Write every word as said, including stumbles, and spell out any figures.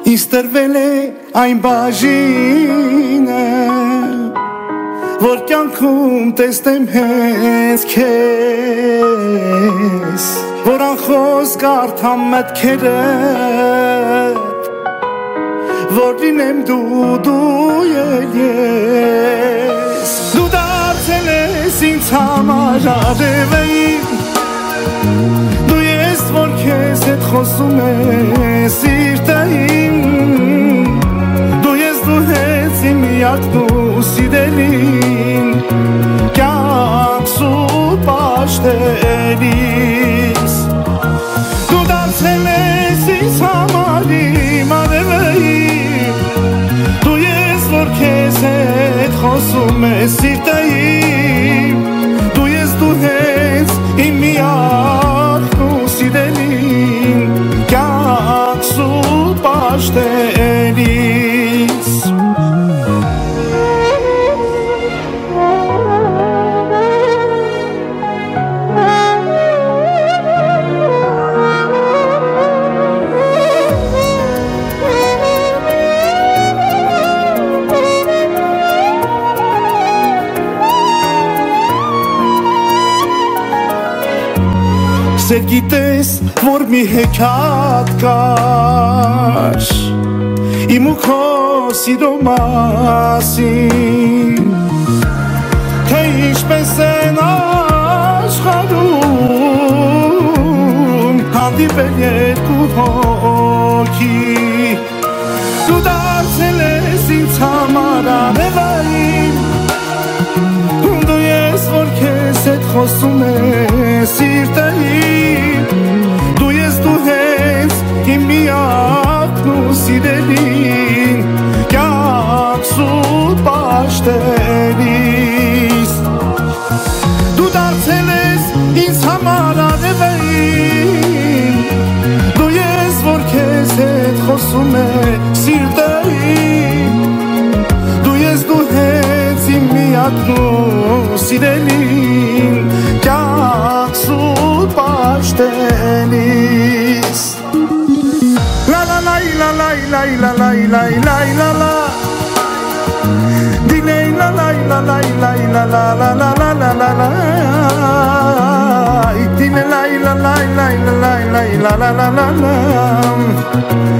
Իստրվել է այն բաժինը որ կյանքում տեսնեմ հենց քեզ որ անխոս կարդամ մտքերդ որ լինեմ դու դու ել ես դու դարձել ես ինձ համար արևային դու ես որ քեզ հետ խոսում ես սիրտային դու ես դու ես իմ միակն ու սիրելին կյանքս ու պաշտելիս դու դարձել ես ինձ համար իմ արևային դու ես որ քեզ հետ խոսում ես սիրտային դու ես դու ես իմ միակն ու սիրելին կյանքս ու պաշտելիս Սեր գիտես, որ մի հեքիաթ կար Իմ ու քո սիրո մասին Թե ինչպես են աշխարհում Հանդիպել երկու հոգի Դու դարձել ես ինձ համար արևային Դու ես որ քեզ հետ խոսում ես սիրտային Դու ես դու ես իմ միակն ու սիրելին կյանքս ու պաշտելիս Դու դարձել ես ինձ համար արևային Դու ես որ քեզ հետ խոսում ես սիրտային Դու ես դու ես իմ միակն ու սիրելին կյանքս ու պաշտելիս La la la la la la la la la la la la Dilay la la la la la la la la la la la la la Dilay la la la la la la la la la la